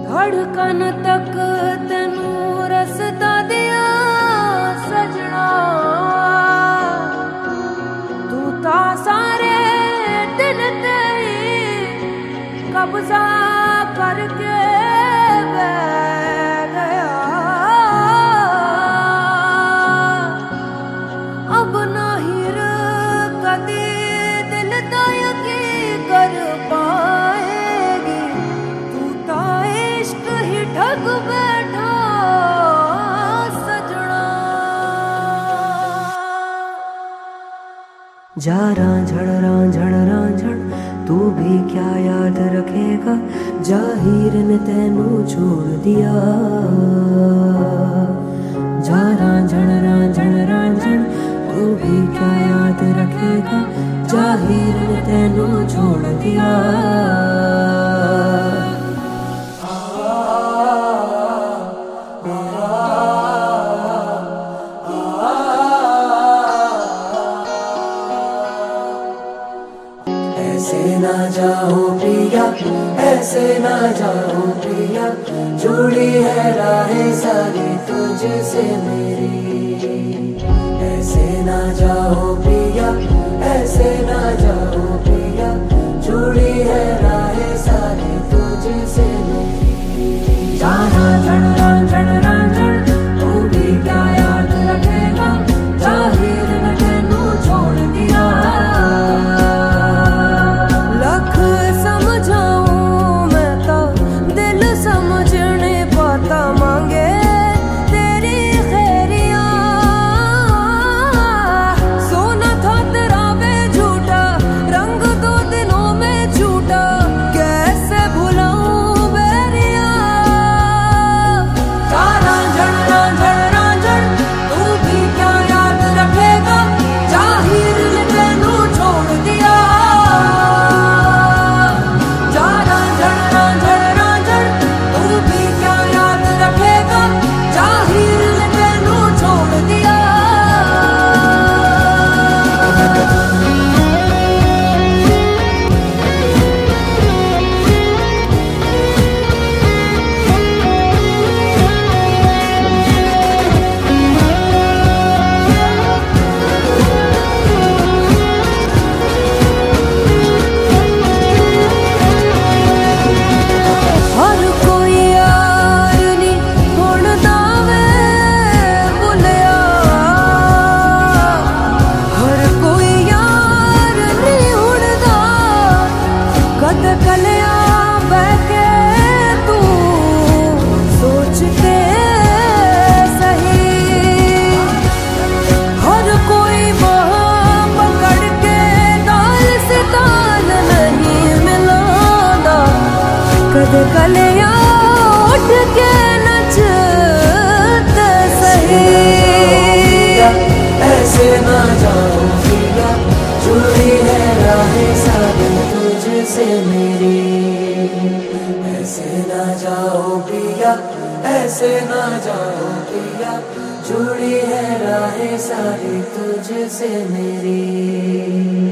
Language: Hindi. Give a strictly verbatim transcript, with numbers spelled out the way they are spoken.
धड़कन तक तेनू रसता दिया सजना, तू ता सारे दिल ते कब्जा करके बह गया। अब नहीं कदी दिल दा यकीन कर पाएगी, तू ता इश्क ही ठग बैठा सजना। जा रांझण रांझण रांझण तू भी क्या याद रखेगा, जाहिर ने तेनू छोड़ दिया। जा रांझण रांझण रांझण तू भी क्या याद रखेगा, जाहिर ने तेनू छोड़ दिया। ऐसे ना जाओ प्रिया, ऐसे ना जाओ प्रिया, जुड़ी है राहें सारी तुझसे मेरी। ऐसे ना जाओ प्रिया, ऐसे ना जाओ प्रिया, जुड़ी है राहें सारी तुझसे मेरी। जा रांझण रांझण रांझण तू भी क्या याद रखेगा, जाहिर ने तेनू छोड़ दिया। कलिया उठ के नचते सही। ऐसे ना जाओ प्रिया, जुड़ी है राहें सारी तुझसे मेरी। ऐसे ना जाओ प्रिया, ऐसे ना जाओ प्रिया, जुड़ी है राहें सारी तुझसे मेरी।